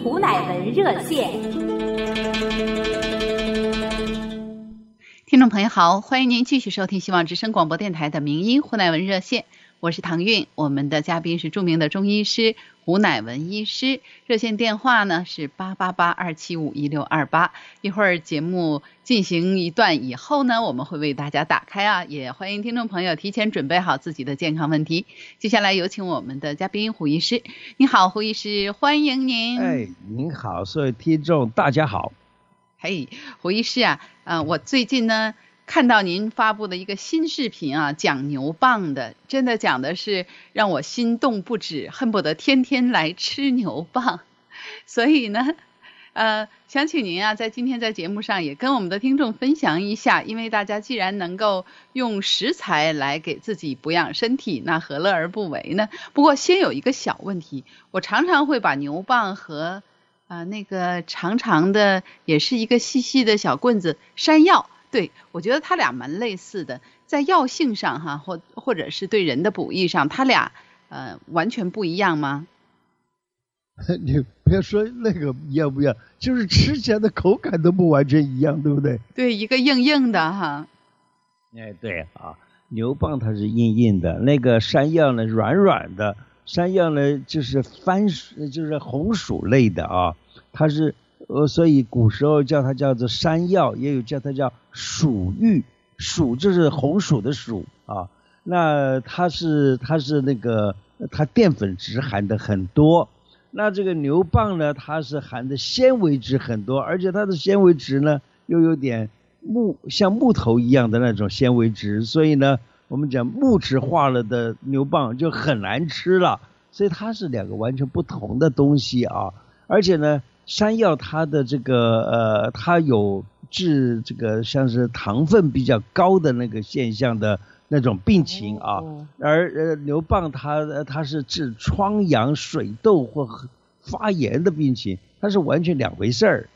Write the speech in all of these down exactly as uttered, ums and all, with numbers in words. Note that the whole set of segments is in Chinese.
胡乃文热线。 听众朋友好，欢迎您继续收听希望之声广播电台的名医胡乃文热线，我是唐韵，我们的嘉宾是著名的中医师胡乃文医师，热线电话呢是八八八二七五一六二八。一会儿节目进行一段以后呢，我们会为大家打开啊，也欢迎听众朋友提前准备好自己的健康问题。接下来有请我们的嘉宾胡医师。你好，胡医师，欢迎您。 哎，您好，所有听众大家好。 嘿，胡医师啊，呃，我最近呢看到您发布的一个新视频啊，讲牛蒡的，真的讲的是让我心动不止，恨不得天天来吃牛蒡。所以呢，呃，想请您啊，在今天在节目上也跟我们的听众分享一下，因为大家既然能够用食材来给自己补养身体，那何乐而不为呢？不过先有一个小问题，我常常会把牛蒡和啊、呃，那个长长的，也是一个细细的小棍子，山药，对，我觉得它俩蛮类似的，在药性上哈，或或者是对人的补益上，它俩呃完全不一样吗？ 你别说那个一样不一样，就是吃起来的口感都不完全一样，对不对？ 对，一个硬硬的哈。 哎，对啊，牛蒡它是硬硬的，那个山药呢软软的。山药呢就是番薯，就是红薯类的啊，它是呃，所以古时候叫它叫做山药，也有叫它叫薯蓣，薯就是红薯的薯啊。那它是它是那个它淀粉质含的很多，那这个牛蒡呢，它是含的纤维质很多，而且它的纤维质呢又有点木像木头一样的那种纤维质，所以呢。我们讲木质化了的牛蒡就很难吃了，所以它是两个完全不同的东西啊。而且呢，山药它的这个呃，它有治这个像是糖分比较高的那个现象的那种病情啊，而呃牛蒡它它是治疮疡、水痘或发炎的病情，它是完全两回事儿。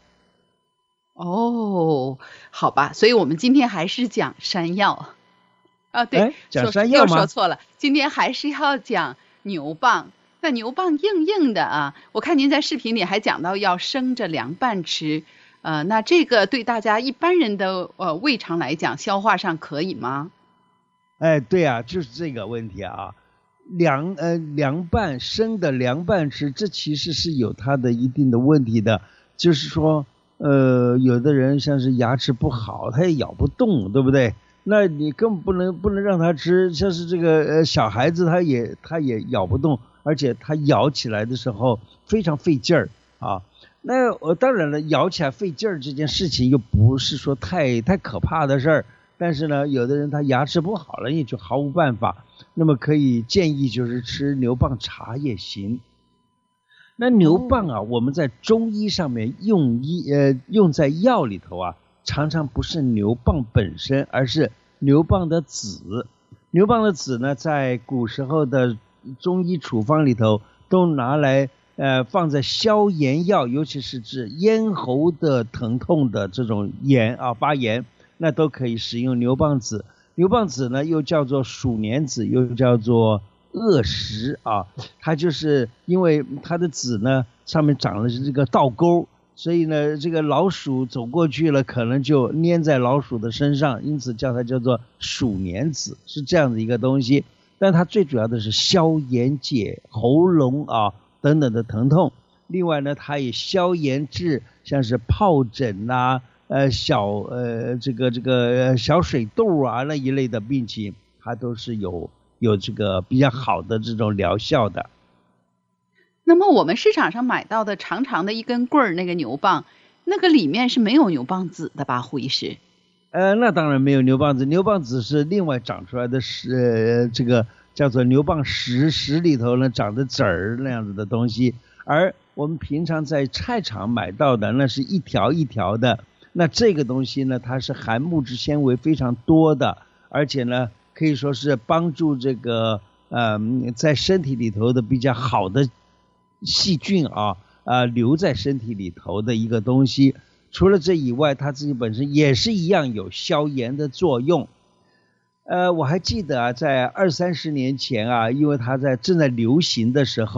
哦，好吧，所以我们今天还是讲山药。啊，对， 讲山药吗？ 又说错了，今天还是要讲牛蒡。那牛蒡硬硬的啊，我看您在视频里还讲到要生着凉拌吃，呃，那这个对大家一般人的呃胃肠来讲，消化上可以吗？ 哎，对啊，就是这个问题啊。凉呃凉拌生的凉拌吃，这其实是有它的一定的问题的，就是说呃有的人像是牙齿不好，他也咬不动，对不对？那你根本不能不能让他吃，像是这个呃小孩子他也他也咬不动，而且他咬起来的时候非常费劲儿啊。那我当然了，咬起来费劲儿这件事情又不是说太太可怕的事儿，但是呢，有的人他牙齿不好了也就毫无办法，那么可以建议就是吃牛蒡茶也行。那牛蒡啊，我们在中医上面用医呃用在药里头啊。常常不是牛蒡本身，而是牛蒡的籽。牛蒡的籽呢，在古时候的中医处方里头都拿来呃放在消炎药，尤其是治咽喉的疼痛的这种炎啊发炎，那都可以使用牛蒡籽。牛蒡籽呢，又叫做鼠年子，又叫做恶石啊，它就是因为它的籽呢上面长的是这个倒钩。所以呢，这个老鼠走过去了，可能就粘在老鼠的身上，因此叫它叫做鼠年子，是这样的一个东西。但它最主要的是消炎解喉咙啊等等的疼痛。另外呢，它也消炎治像是疱疹呐、啊、呃小呃这个这个小水痘啊那一类的病情，它都是有有这个比较好的这种疗效的。 那么我们市场上买到的长长的一根棍儿那个牛蒡，那个里面是没有牛蒡籽的吧，胡医师？ 呃，那当然没有牛蒡籽，牛蒡籽是另外长出来的，是、呃、这个叫做牛蒡石，石里头呢长的籽儿那样子的东西。而我们平常在菜场买到的，那是一条一条的。那这个东西呢，它是含木质纤维非常多的，而且呢，可以说是帮助这个呃在身体里头的比较好的细菌啊啊留在身体里头的一个东西。除了这以外，它自己本身也是一样有消炎的作用。呃，我还记得啊，在二三十年前啊，因为它在正在流行的时候，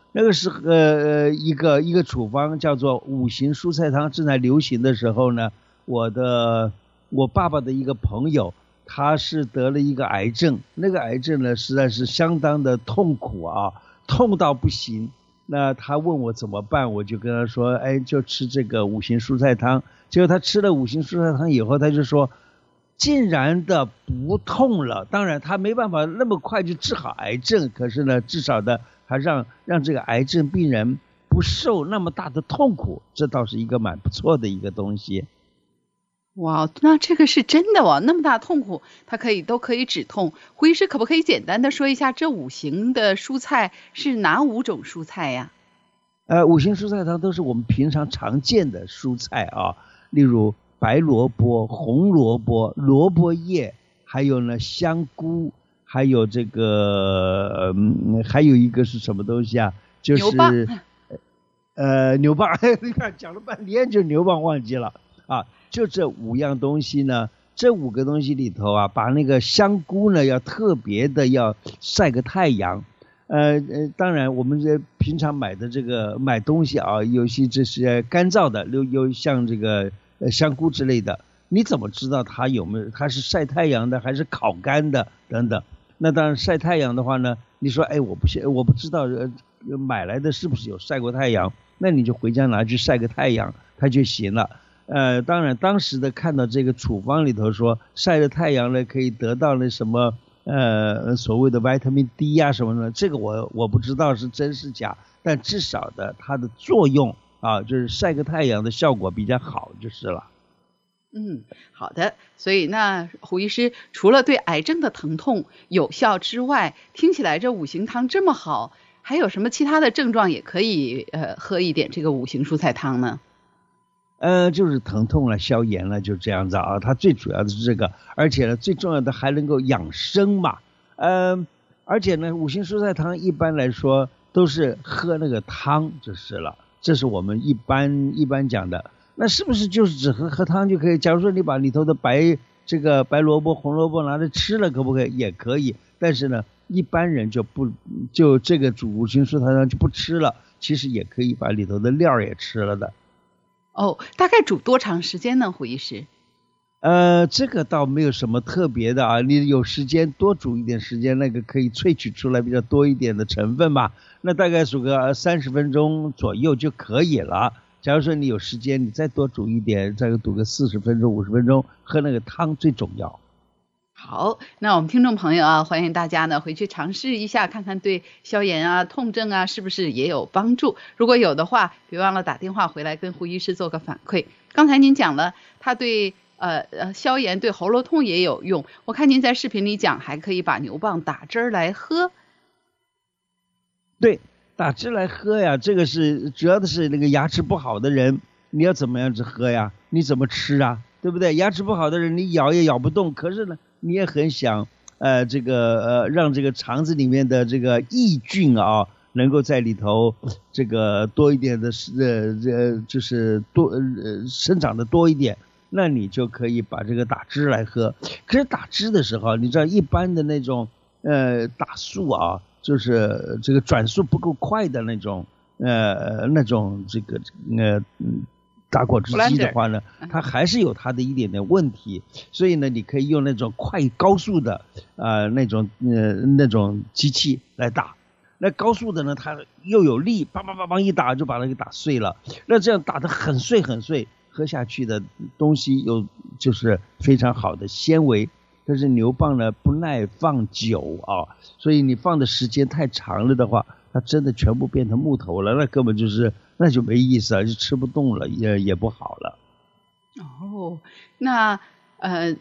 那个是呃一个一个处方叫做五行蔬菜汤正在流行的时候呢，我的我爸爸的一个朋友，他是得了一个癌症，那个癌症呢实在是相当的痛苦啊，痛到不行。那他问我怎么办，我就跟他说，哎，就吃这个五行蔬菜汤。结果他吃了五行蔬菜汤以后，他就说竟然的不痛了。当然他没办法那么快就治好癌症，可是呢至少的他让让这个癌症病人不受那么大的痛苦，这倒是一个蛮不错的一个东西。 哇，那这个是真的哦，那么大痛苦它可以都可以止痛。胡医师可不可以简单的说一下这五行的蔬菜是哪五种蔬菜呀？ 呃，五行蔬菜汤都是我们平常常见的蔬菜啊，例如白萝卜、红萝卜、萝卜叶，还有呢香菇，还有这个、嗯、还有一个是什么东西啊？就是牛蒡。 呃牛蒡，你看讲了半天就牛蒡忘记了啊。就这五样东西呢，这五个东西里头啊，把那个香菇呢要特别的要晒个太阳。呃呃，当然我们这平常买的这个买东西啊，有些这是干燥的，有有像这个呃香菇之类的，你怎么知道它有没有它是晒太阳的还是烤干的等等？那当然晒太阳的话呢，你说哎我不我不知道呃买来的是不是有晒过太阳，那你就回家拿去晒个太阳它就行了。呃，当然当时的看到这个处方里头说晒了太阳呢可以得到那什么呃所谓的 vitamin D 呀、啊、什么的，这个我我不知道是真是假，但至少的它的作用啊，就是晒个太阳的效果比较好就是了。 嗯，好的。所以那胡医师除了对癌症的疼痛有效之外，听起来这五行汤这么好，还有什么其他的症状也可以呃喝一点这个五行蔬菜汤呢？ 呃，就是疼痛了、消炎了，就这样子啊。它最主要的是这个，而且呢，最重要的还能够养生嘛。呃，而且呢，五行蔬菜汤一般来说都是喝那个汤就是了，这是我们一般一般讲的。那是不是就是只喝喝汤就可以？假如说你把里头的白这个白萝卜、红萝卜拿着吃了，可不可以？也可以。但是呢，一般人就不就这个煮五行蔬菜汤就不吃了。其实也可以把里头的料也吃了的。 哦，大概煮多长时间呢，胡医师？ 呃，这个倒没有什么特别的啊，你有时间多煮一点时间，那个可以萃取出来比较多一点的成分吧。那大概煮个三十分钟左右就可以了。假如说你有时间，你再多煮一点，再煮个四十分钟、五十分钟，喝那个汤最重要。 好，那我们听众朋友啊，欢迎大家呢回去尝试一下，看看对消炎啊、痛症啊是不是也有帮助。如果有的话，别忘了打电话回来跟胡医师做个反馈。刚才您讲了，他对呃呃消炎、对喉咙痛也有用。我看您在视频里讲，还可以把牛蒡打汁儿来喝。 对，打汁来喝呀，这个是主要的是那个牙齿不好的人，你要怎么样子喝呀？你怎么吃啊？对不对？牙齿不好的人，你咬也咬不动，可是呢，你也很想呃这个呃让这个肠子里面的这个益菌啊，能够在里头这个多一点的呃呃就是多呃生长的多一点，那你就可以把这个打汁来喝。可是打汁的时候，你知道一般的那种呃打速啊，就是这个转速不够快的那种呃那种这个呃嗯。打果汁机的话呢，它还是有它的一点点问题，所以呢，你可以用那种快高速的呃那种呃那种机器来打。那高速的呢，它又有力，梆梆梆梆一打就把它给打碎了。那这样打得很碎很碎，喝下去的东西有就是非常好的纤维。但是牛蒡呢不耐放久啊，所以你放的时间太长了的话，它真的全部变成木头了，那根本就是那就没意思了，就吃不动了，也也不好了。 哦，那呃，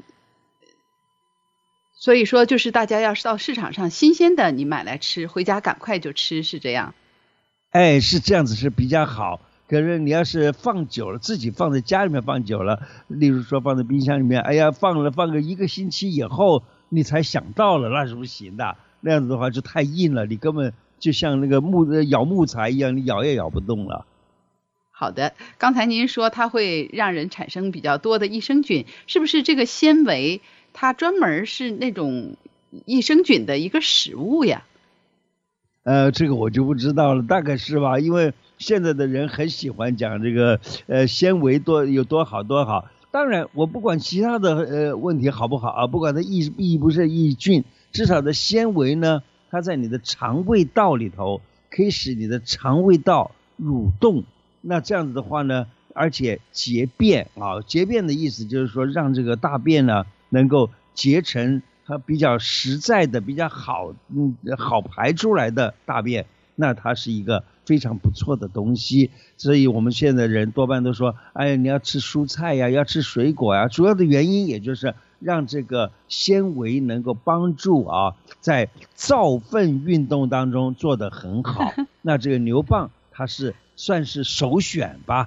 所以说就是大家要是到市场上新鲜的，你买来吃，回家赶快就吃，是这样？ 哎，是这样子是比较好。可是你要是放久了，自己放在家里面放久了，例如说放在冰箱里面，哎呀，放了放个一个星期以后，你才想到了，那是不行的。那样子的话就太硬了，你根本就像那个木咬木材一样，你咬也咬不动了。 好的，刚才您说它会让人产生比较多的益生菌，是不是这个纤维它专门是那种益生菌的一个食物呀？ 呃，这个我就不知道了，大概是吧？因为现在的人很喜欢讲这个呃纤维多有多好多好。当然，我不管其他的呃问题好不好啊，不管它益益不是益菌，至少的纤维呢，它在你的肠胃道里头可以使你的肠胃道蠕动。那这样子的话呢，而且结便啊，结便的意思就是说让这个大便呢能够结成它比较实在的、比较好嗯好排出来的大便，那它是一个非常不错的东西。所以我们现在人多半都说，哎呀，你要吃蔬菜呀，要吃水果呀，主要的原因也就是让这个纤维能够帮助啊，在造粪运动当中做得很好。那这个牛蒡它是算是首选吧。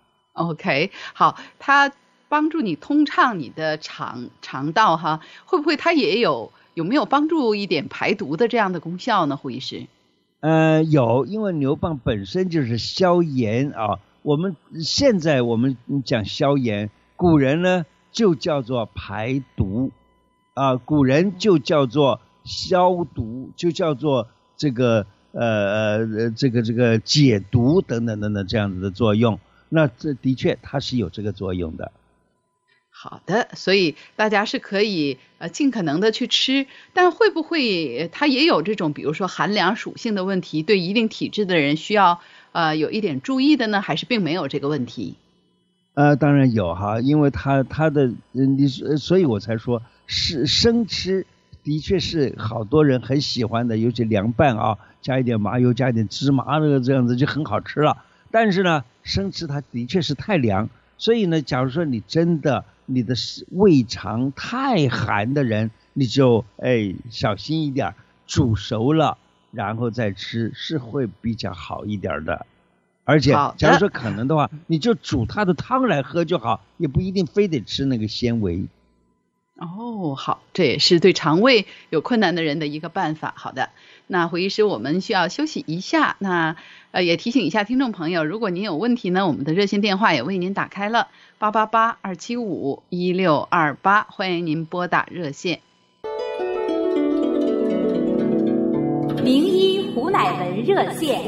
OK， 好，它帮助你通畅你的肠肠道哈，会不会它也有有没有帮助一点排毒的这样的功效呢，胡医师？ 呃，有，因为牛蒡本身就是消炎啊。我们现在我们讲消炎，古人呢就叫做排毒啊，古人就叫做消毒，就叫做这个呃呃这个这个解毒等等等等这样子的作用。那这的确它是有这个作用的。 好的，所以大家是可以呃尽可能的去吃，但会不会它也有这种比如说寒凉属性的问题，对一定体质的人需要呃有一点注意的呢，还是并没有这个问题？ 呃，当然有哈，因为它它的你所以我才说是生吃的确是好多人很喜欢的，尤其凉拌啊，加一点麻油，加一点芝麻，这个这样子就很好吃了。但是呢，生吃它的确是太凉，所以呢，假如说你真的你的胃肠太寒的人，你就哎小心一点，煮熟了然后再吃是会比较好一点的。而且假如说可能的话，你就煮它的汤来喝就好，也不一定非得吃那个纤维。 哦，好，这也是对肠胃有困难的人的一个办法。好的，那胡医师，我们需要休息一下。那呃，也提醒一下听众朋友，如果您有问题呢，我们的热线电话也为您打开了八八八二七五一六二八，欢迎您拨打热线。 名医胡乃文热线。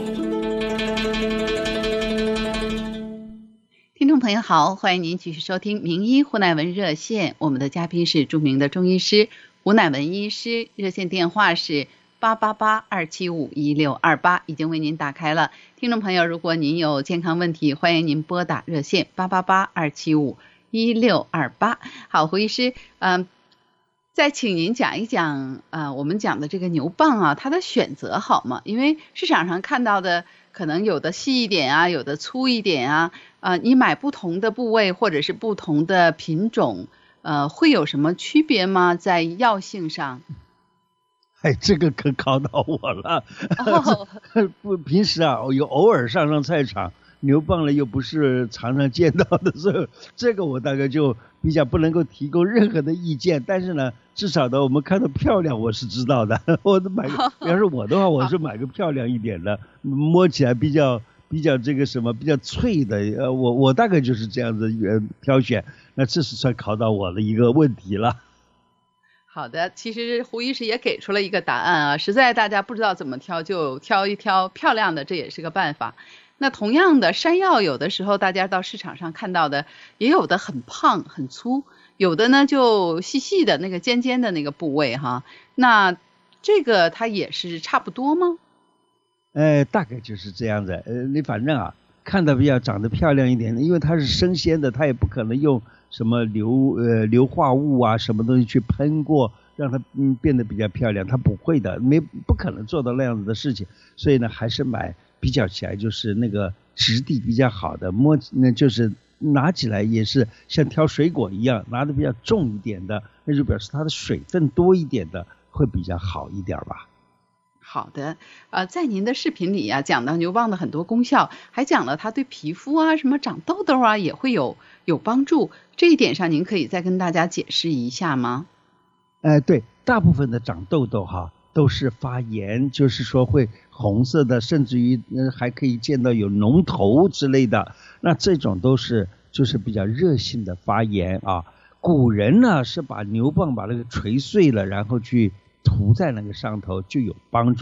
听众朋友好，欢迎您继续收听名医胡乃文热线，我们的嘉宾是著名的中医师胡乃文医师，热线电话是八八八二七五一六二八，已经为您打开了。听众朋友，如果您有健康问题，欢迎您拨打热线八八八二七五一六二八。好，胡医师，嗯、呃，再请您讲一讲呃，我们讲的这个牛蒡啊，它的选择好吗？因为市场上看到的可能有的细一点啊，有的粗一点啊，呃，你买不同的部位或者是不同的品种，呃，会有什么区别吗？在药性上？ 哎，这个可考到我了。 哦、 不，平时啊，有偶尔上上菜场，牛蒡了又不是常常见到的，所以这个我大概就比较不能够提供任何的意见。但是呢，至少呢，我们看到漂亮，我是知道的。我买个，要是我的话，我是买个漂亮一点的，摸起来比较比较这个什么比较脆的。呃，我我大概就是这样子呃挑选。那这是算考到我的一个问题了。 好的，其实胡医师也给出了一个答案啊，实在大家不知道怎么挑，就挑一挑漂亮的，这也是个办法。那同样的，山药有的时候大家到市场上看到的，也有的很胖很粗，有的呢就细细的那个尖尖的那个部位哈。那这个它也是差不多吗？ 呃，大概就是这样子。呃，你反正啊，看到比较长得漂亮一点的，因为它是生鲜的，它也不可能用什么硫呃硫化物啊什么东西去喷过，让它嗯变得比较漂亮，它不会的，没不可能做到那样子的事情。所以呢，还是买比较起来就是那个质地比较好的，摸那就是拿起来也是像挑水果一样，拿的比较重一点的，那就表示它的水分多一点的会比较好一点吧。 好的，呃，在您的视频里啊，讲到牛蒡的很多功效，还讲了它对皮肤啊、什么长痘痘啊也会有有帮助。这一点上，您可以再跟大家解释一下吗？ 呃，对，大部分的长痘痘哈都是发炎，就是说会红色的，甚至于呃还可以见到有脓头之类的。那这种都是就是比较热性的发炎啊。古人呢是把牛蒡把那个捶碎了，然后去涂在那个上头就有帮助。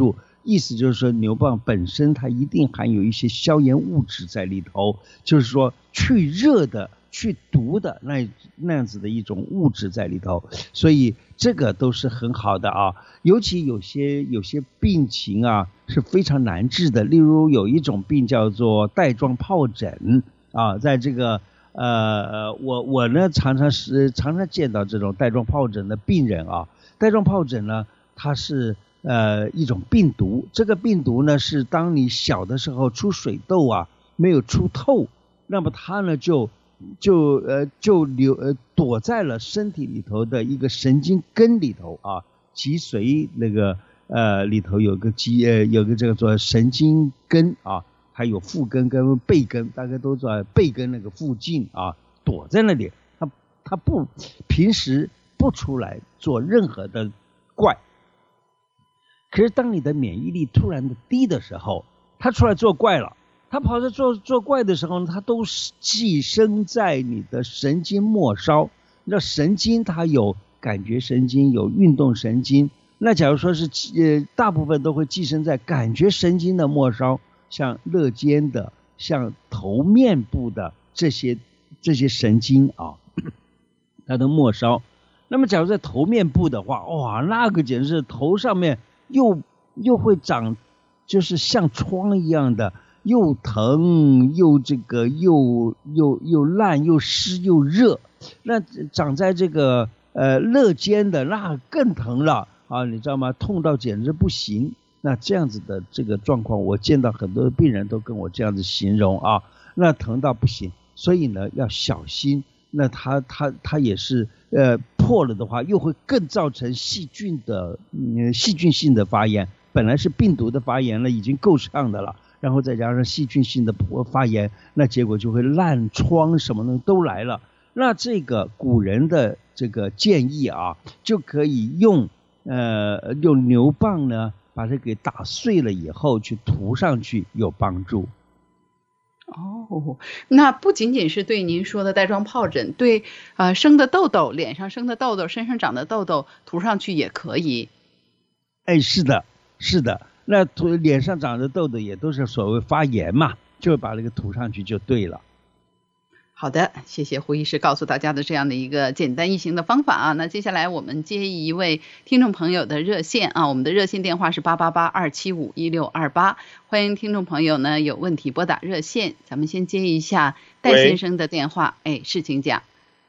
意思就是说牛蒡本身它一定含有一些消炎物质在里头，就是说去热的去毒的那那样子的一种物质在里头，所以这个都是很好的啊。尤其有些有些病情啊是非常难治的，例如有一种病叫做带状疱疹啊，在这个呃我我呢常常是常常见到这种带状疱疹的病人啊。带状疱疹呢，它是呃一种病毒，这个病毒呢是当你小的时候出水痘啊没有出透，那么它呢就就呃就留呃躲在了身体里头的一个神经根里头啊，脊髓那个呃里头有个脊呃有个这个做神经根啊，还有腹根跟背根，大概都在背根那个附近啊，躲在那里，它它不平时不出来做任何的怪。可是当你的免疫力突然的低的时候，它出来做怪了。它跑着做做怪的时候呢，它都寄生在你的神经末梢。那神经它有感觉神经，有运动神经。那假如说是呃大部分都会寄生在感觉神经的末梢，像肋间的、像头面部的这些这些神经啊，它的末梢。那么假如在头面部的话，哇，那个简直是头上面又又会长，就是像疮一样的。又疼又这个又又又烂又湿又热，那长在这个呃肋间的那更疼了啊，你知道吗？痛到简直不行。那这样子的这个状况，我见到很多病人都跟我这样子形容啊，那疼到不行，所以呢要小心。那它它它也是呃破了的话，又会更造成细菌的嗯细菌性的发炎，本来是病毒的发炎了，已经够呛的了。然后再加上细菌性的发炎，那结果就会烂疮什么的都来了。那这个古人的这个建议啊，就可以用呃用牛蒡呢把它给打碎了以后去涂上去有帮助。 哦，那不仅仅是对您说的带状疱疹，对呃生的痘痘，脸上生的痘痘，身上长的痘痘涂上去也可以。 哎，是的，是的。那涂脸上长的痘痘也都是所谓发炎嘛，就把那个涂上去就对了。 好的，谢谢胡医师告诉大家的这样的一个简单易行的方法啊。那接下来我们接一位听众朋友的热线啊，我们的热线电话是八八八二七五一六二八，欢迎听众朋友呢有问题拨打热线。咱们先接一下戴先生的电话，哎，是请讲。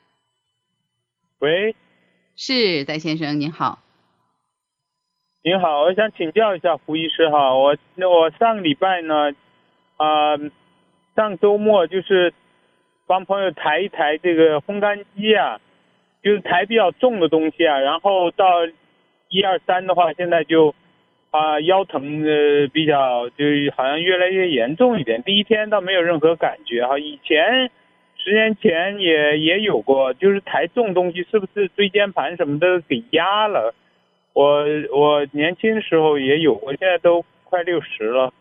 喂， 是戴先生，您好。 您好，我想请教一下胡医师哈，我我上礼拜呢，啊、呃，上周末就是帮朋友抬一抬这个烘干机啊，就是抬比较重的东西啊，然后到一二三的话，现在就啊、呃、腰疼呃比较就好像越来越严重一点。第一天倒没有任何感觉哈，以前十年前也也有过，就是抬重东西是不是椎间盘什么的给压了？我我年轻时候也有，我现在都快六十了。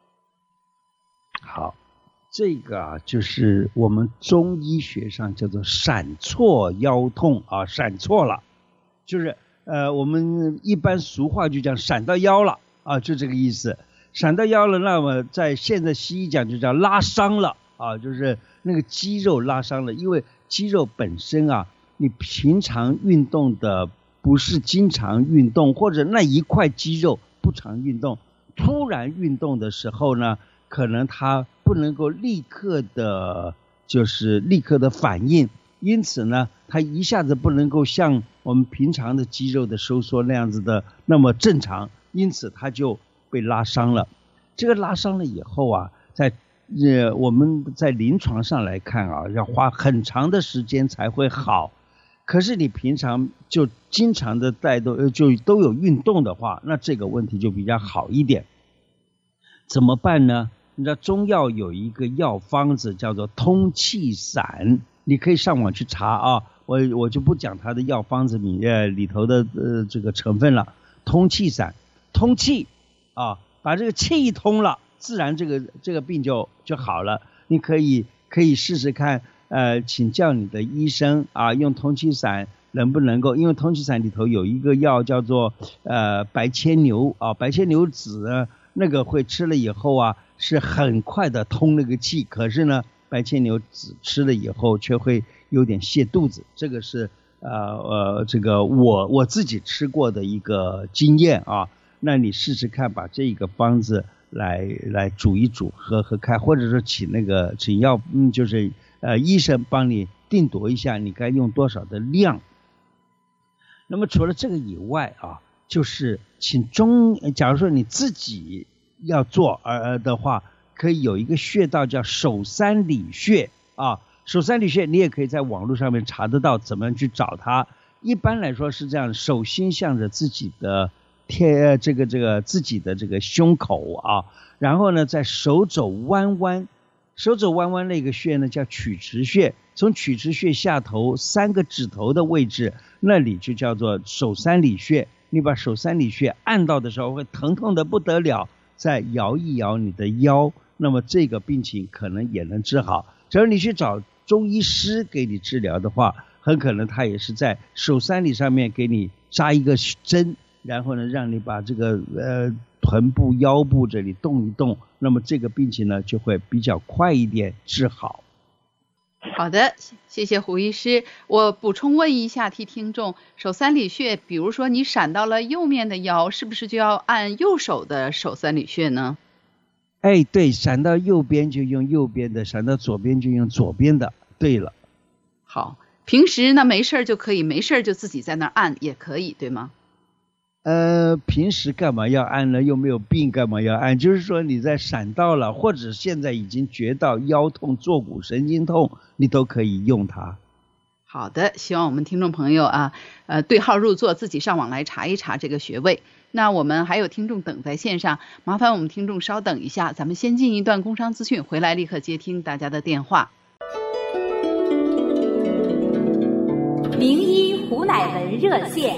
好，这个啊就是我们中医学上叫做闪错腰痛啊，闪错了，就是呃我们一般俗话就讲闪到腰了啊，就这个意思。闪到腰了，那么在现在西医讲就叫拉伤了啊，就是那个肌肉拉伤了，因为肌肉本身啊，你平常运动的不是经常运动，或者那一块肌肉不常运动，突然运动的时候呢，可能它不能够立刻的，就是立刻的反应，因此呢，它一下子不能够像我们平常的肌肉的收缩那样子的那么正常，因此它就被拉伤了。这个拉伤了以后啊，在呃我们在临床上来看啊，要花很长的时间才会好。可是你平常就经常的带动就都有运动的话，那这个问题就比较好一点。怎么办呢？你知道中药有一个药方子叫做通气散，你可以上网去查啊，我我就不讲它的药方子里呃里头的呃这个成分了。通气散，通气啊，把这个气一通了，自然这个这个病就就好了。你可以可以试试看。呃，请教你的医生啊，用通气散能不能够，因为通气散里头有一个药叫做呃白牵牛啊，白牵牛子呢，那个会吃了以后啊是很快的通那个气，可是呢白牵牛子吃了以后却会有点泻肚子，这个是呃呃这个我我自己吃过的一个经验啊。那你试试看，把这个方子来来煮一煮，喝喝看，或者说请那个请药，嗯，就是呃医生帮你定夺一下你该用多少的量。那么除了这个以外啊，就是请中，假如说你自己要做呃的话，可以有一个穴道叫手三里穴啊，手三里穴你也可以在网络上面查得到，怎么样去找它。一般来说是这样，手心向着自己的贴这个这个自己的这个胸口啊，然后呢在手肘弯弯，手肘弯弯那个穴呢叫曲池穴，从曲池穴下头三个指头的位置，那里就叫做手三里穴。你把手三里穴按到的时候会疼痛的不得了，再摇一摇你的腰，那么这个病情可能也能治好。只要你去找中医师给你治疗的话，很可能他也是在手三里上面给你扎一个针，然后呢让你把这个呃臀部腰部这里动一动，那么这个病情呢就会比较快一点治好。 好的，谢谢胡医师。我补充问一下，替听众，手三里穴，比如说你闪到了右面的腰，是不是就要按右手的手三里穴呢？ 哎，对，闪到右边就用右边的，闪到左边就用左边的。对了。 好，平时呢没事就可以，没事就自己在那按也可以，对吗？ 呃，平时干嘛要按呢？又没有病，干嘛要按？就是说你在闪到了，或者现在已经觉到腰痛、坐骨神经痛，你都可以用它。 好的，希望我们听众朋友啊，呃，对号入座，自己上网来查一查这个穴位。那我们还有听众等在线上，麻烦我们听众稍等一下，咱们先进一段工商资讯，回来立刻接听大家的电话。 名医胡乃文热线。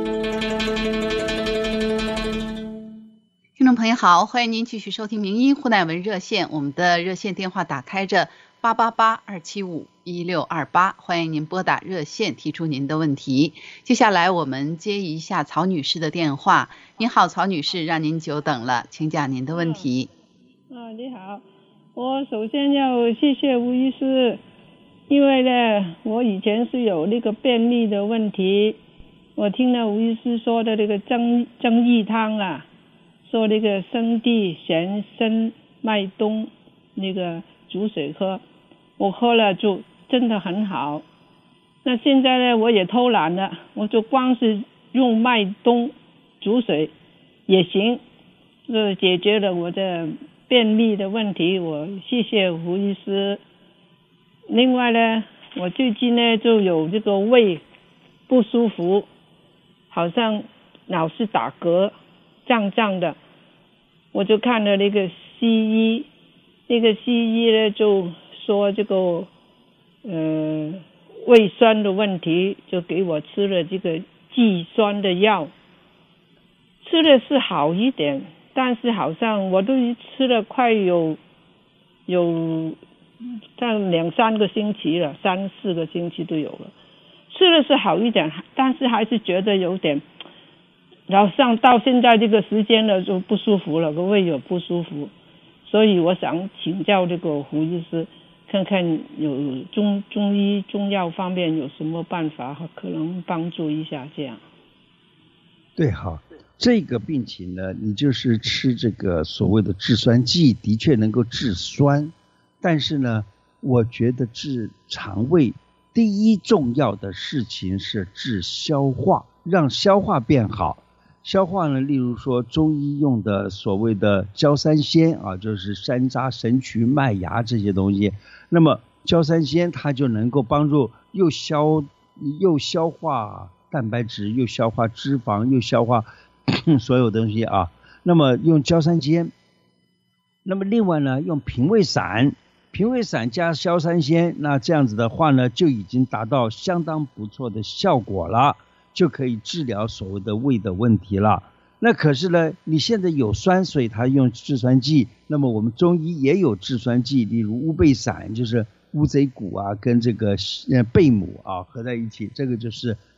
听众朋友好，欢迎您继续收听名医胡乃文热线，我们的热线电话打开着八八八二七五一六二八，欢迎您拨打热线提出您的问题。接下来我们接一下曹女士的电话。您好，曹女士，让您久等了，请讲您的问题。 啊，你好，我首先要谢谢吴医师，因为呢，我以前是有那个便秘的问题，我听了吴医师说的那个增增益汤啊，说那个生地、玄参、麦冬那个煮水喝，我喝了就真的很好。那现在呢，我也偷懒了，我就光是用麦冬煮水也行，就解决了我的便秘的问题。我谢谢胡医师。另外呢，我最近呢就有这个胃不舒服，好像老是打嗝，胀胀的，我就看了那个西医，那个西医呢就说这个呃胃酸的问题，就给我吃了这个济酸的药，吃的是好一点，但是好像我都吃了快有有但两三个星期了，三四个星期都有了，吃的是好一点，但是还是觉得有点，然后上到现在这个时间了就不舒服了，个胃有不舒服，所以我想请教这个胡医师，看看有中中医中药方面有什么办法可能帮助一下这样。 对，好，这个病情呢，你就是吃这个所谓的制酸剂，的确能够治酸，但是呢，我觉得治肠胃第一重要的事情是治消化，让消化变好。消化呢，例如说中医用的所谓的焦三仙啊，就是山楂、神曲、麦芽这些东西。那么焦三仙它就能够帮助又消又消化蛋白质，又消化脂肪，又消化所有东西啊。那么用焦三仙，那么另外呢，用平胃散，平胃散加焦三仙，那这样子的话呢，就已经达到相当不错的效果了，就可以治疗所谓的胃的问题了。那可是呢，你现在有酸，所以他用制酸剂，那么我们中医也有制酸剂，例如乌贝散，就是乌贼骨啊跟这个呃贝母啊合在一起，这个就是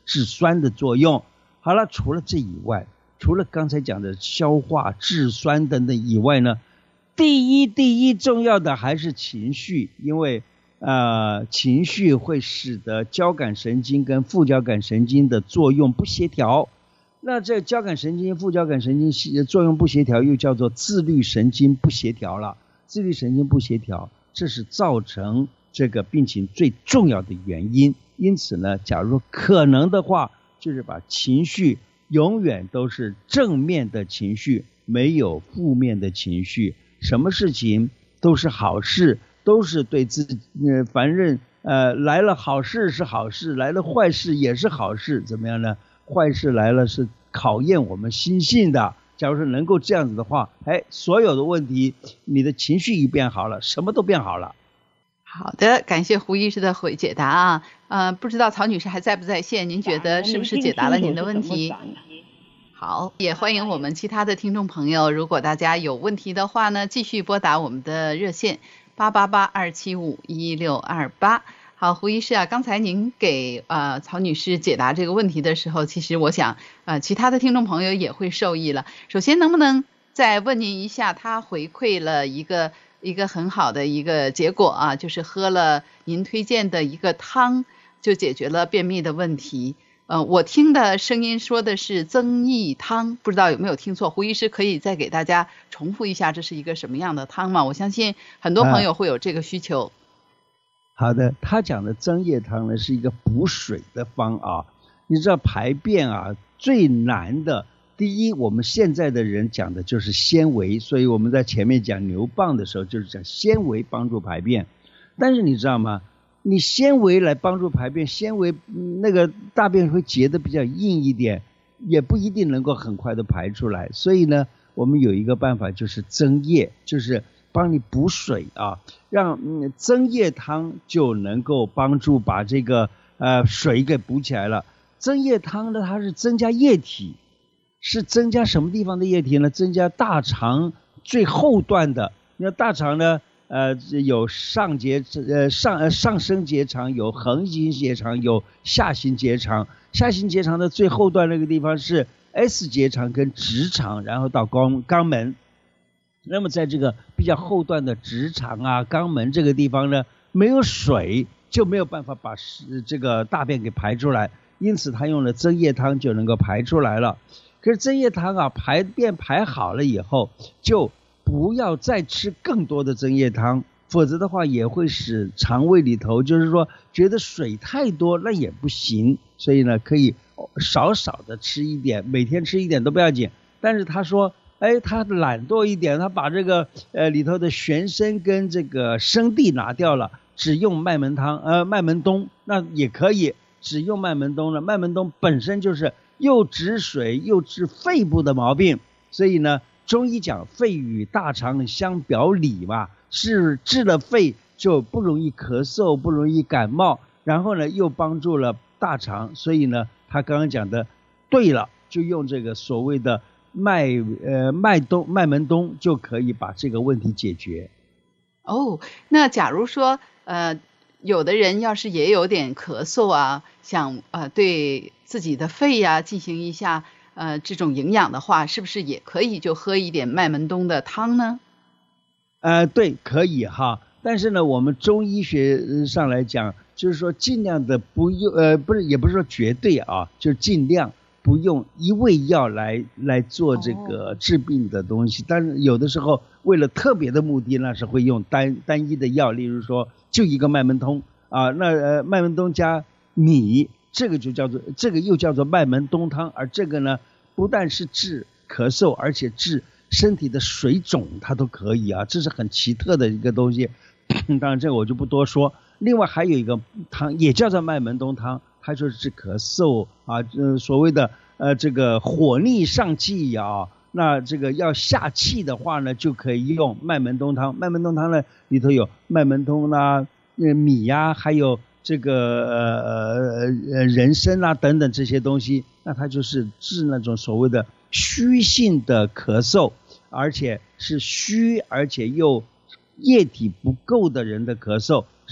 治酸的作用。好了，除了这以外，除了刚才讲的消化、治酸等等以外呢，第一第一重要的还是情绪，因为呃情绪会使得交感神经跟副交感神经的作用不协调。那这交感神经、副交感神经作用不协调，又叫做自律神经不协调了。自律神经不协调，这是造成这个病情最重要的原因。因此呢，假如可能的话，就是把情绪永远都是正面的情绪，没有负面的情绪。什么事情都是好事，都是对自己，呃，反正呃来了好事是好事，来了坏事也是好事。怎么样呢？坏事来了是考验我们心性的。假如是能够这样子的话，哎，所有的问题，你的情绪一变好了，什么都变好了。 好的，感谢胡医师的回解答啊。呃，不知道曹女士还在不在线？您觉得是不是解答了您的问题？好，也欢迎我们其他的听众朋友，如果大家有问题的话呢，继续拨打我们的热线八八八二七五一六二八。好，胡医师啊，刚才您给呃曹女士解答这个问题的时候，其实我想呃其他的听众朋友也会受益了。首先能不能再问您一下，她回馈了一个一个很好的一个结果啊，就是喝了您推荐的一个汤，就解决了便秘的问题。呃，我听的声音说的是增益汤，不知道有没有听错？胡医师可以再给大家重复一下，这是一个什么样的汤吗？我相信很多朋友会有这个需求。啊好的，他讲的增液汤呢是一个补水的方啊。你知道排便啊最难的，第一我们现在的人讲的就是纤维，所以我们在前面讲牛蒡的时候就是讲纤维帮助排便。但是你知道吗？你纤维来帮助排便，纤维那个大便会结得比较硬一点，也不一定能够很快的排出来。所以呢，我们有一个办法就是增液，就是帮你补水啊，让嗯增液汤就能够帮助把这个呃水给补起来了。增液汤呢，它是增加液体，是增加什么地方的液体呢？增加大肠最后段的。那大肠呢，呃有上结呃上呃上升结肠，有横行结肠，有下行结肠。下行结肠的最后段那个地方是 S 结肠跟直肠，然后到肛肛门。那么在这个比较后段的直肠啊、肛门这个地方呢，没有水就没有办法把这个大便给排出来，因此他用了增液汤就能够排出来了。可是增液汤啊，排便排好了以后，就不要再吃更多的增液汤，否则的话也会使肠胃里头就是说觉得水太多，那也不行。所以呢，可以少少的吃一点，每天吃一点都不要紧。但是他说哎，他懒惰一点，他把这个呃里头的玄参跟这个生地拿掉了，只用麦门汤呃麦门冬，那也可以只用麦门冬了。麦门冬本身就是又止水又治肺部的毛病，所以呢中医讲肺与大肠相表里嘛，是治了肺就不容易咳嗽，不容易感冒，然后呢又帮助了大肠，所以呢他刚刚讲的对了，就用这个所谓的麦呃麦冬麦门冬就可以把这个问题解决。 哦，那假如说呃有的人要是也有点咳嗽啊，想呃对自己的肺呀、啊、进行一下呃这种营养的话，是不是也可以就喝一点麦门冬的汤呢？ 呃对，可以哈。但是呢，我们中医学上来讲，就是说尽量的不用呃不是也不是说绝对啊，就是尽量不用一味药来来做这个治病的东西。但是有的时候为了特别的目的，那是会用单单一的药，例如说就一个麦门冬啊，那呃麦门冬加米，这个就叫做这个又叫做麦门冬汤。而这个呢，不但是治咳嗽，而且治身体的水肿它都可以啊，这是很奇特的一个东西。当然这个我就不多说。另外还有一个汤也叫做麦门冬汤，它就是治咳嗽啊，呃所谓的呃这个火逆上气啊，那这个要下气的话呢，就可以用麦门冬汤。麦门冬汤呢里头有麦门冬啦、呃、米呀、啊，还有这个呃呃人参啊等等这些东西，那它就是治那种所谓的虚性的咳嗽，而且是虚而且又液体不够的人的咳嗽，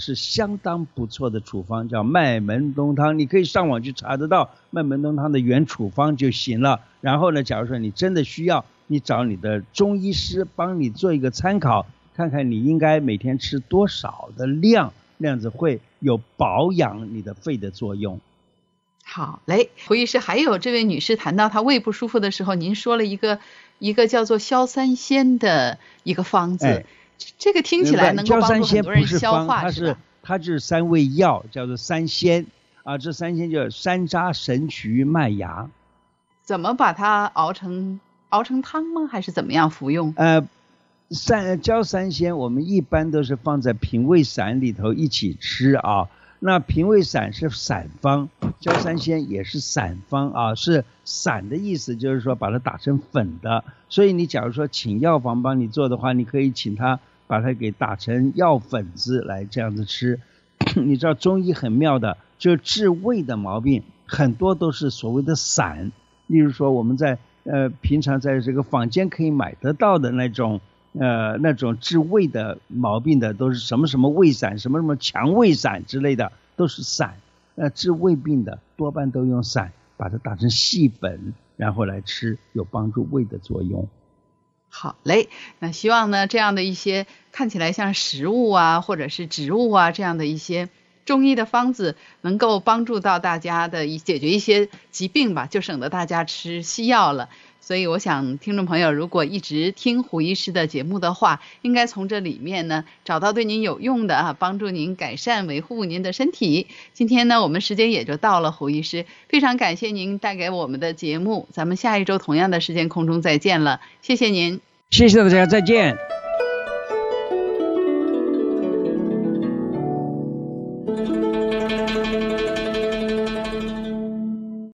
是相当不错的处方，叫麦门冬汤，你可以上网去查得到麦门冬汤的原处方就行了。然后呢，假如说你真的需要，你找你的中医师帮你做一个参考，看看你应该每天吃多少的量，那样子会有保养你的肺的作用。 好嘞，胡医师，还有这位女士谈到她胃不舒服的时候，您说了一个一个叫做消三仙的一个方子，哎、这个听起来能够帮助很多人消化， 它是它是三味药，叫做三仙啊，这三仙就是山楂、神曲、麦芽。 怎么把它熬成熬成汤吗？还是怎么样服用？ 呃，三焦三仙我们一般都是放在平胃散里头一起吃啊。那平胃散是散方，焦三仙也是散方啊，是散的意思，就是说把它打成粉的。所以你假如说请药房帮你做的话，你可以请他把它给打成药粉子来这样子吃。你知道中医很妙的，就是治胃的毛病很多都是所谓的散。例如说我们在呃平常在这个坊间可以买得到的那种呃那种治胃的毛病的，都是什么什么胃散，什么什么强胃散之类的，都是散。那治胃病的多半都用散，把它打成细粉，然后来吃，有帮助胃的作用。 好嘞，那希望呢这样的一些看起来像食物啊或者是植物啊这样的一些中医的方子能够帮助到大家的解决一些疾病吧，就省得大家吃西药了。所以我想听众朋友如果一直听胡医师的节目的话，应该从这里面呢找到对您有用的啊，帮助您改善维护您的身体。今天呢我们时间也就到了，胡医师非常感谢您带给我们的节目，咱们下一周同样的时间空中再见了，谢谢您。 谢谢大家，再见。